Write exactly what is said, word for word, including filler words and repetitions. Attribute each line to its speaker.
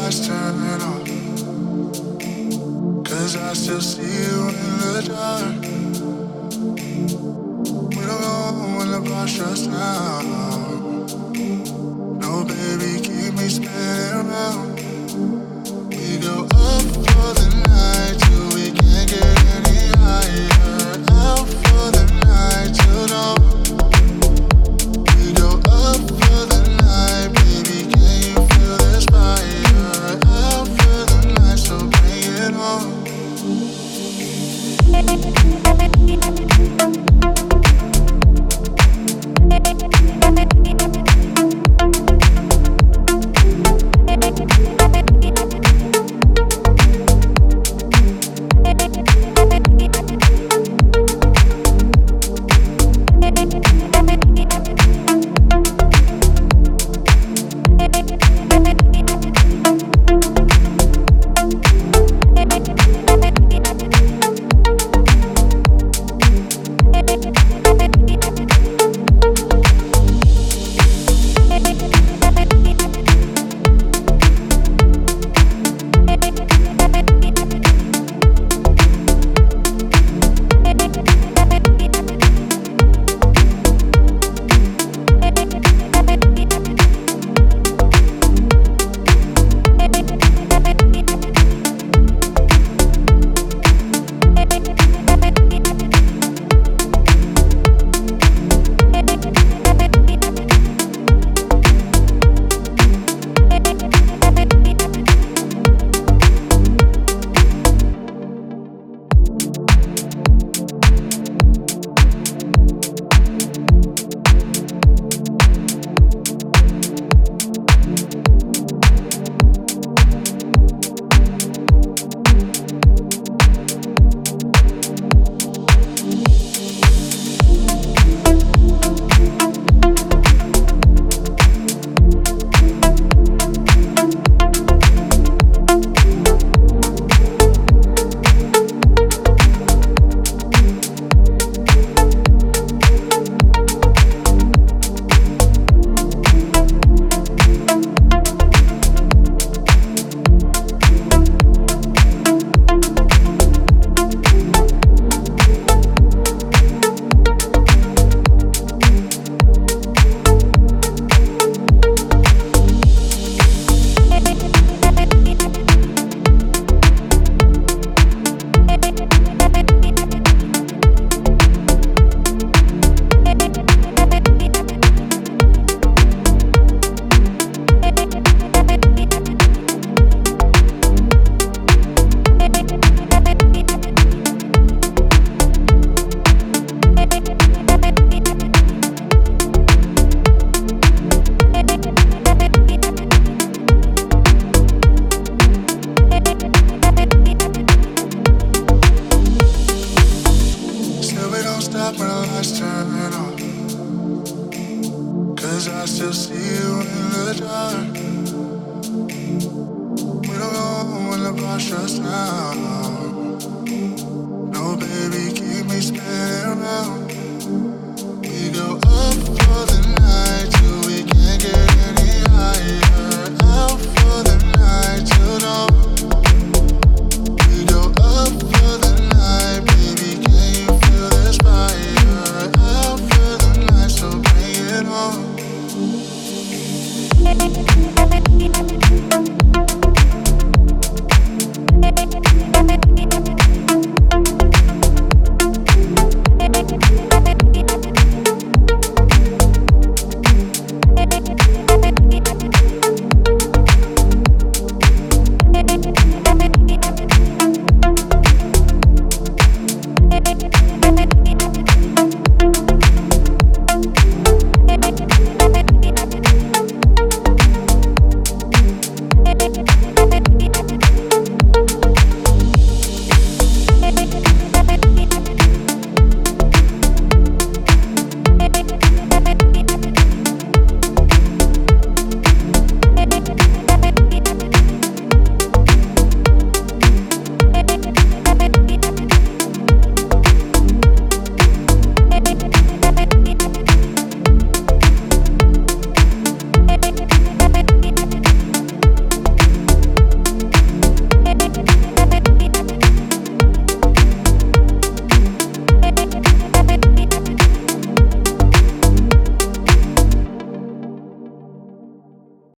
Speaker 1: lights turn off, 'cause I still see you in the dark. We don't go when the bar shuts down. No, baby, keep me spinning around. We go up for the night till we can't get any higher. Out for the night till dawn. We go up for the night, baby, can you feel this fire? Out for the night, so bring it on. When the lights turn off, 'cause I still see you in the dark. We don't go when the bar shuts down. No, baby, keep me spinning around. We go up for the night till we can't get any higher. Out for the night till dawn. We go up for the night, baby, can you feel this fire? Out for the night, so bring it on.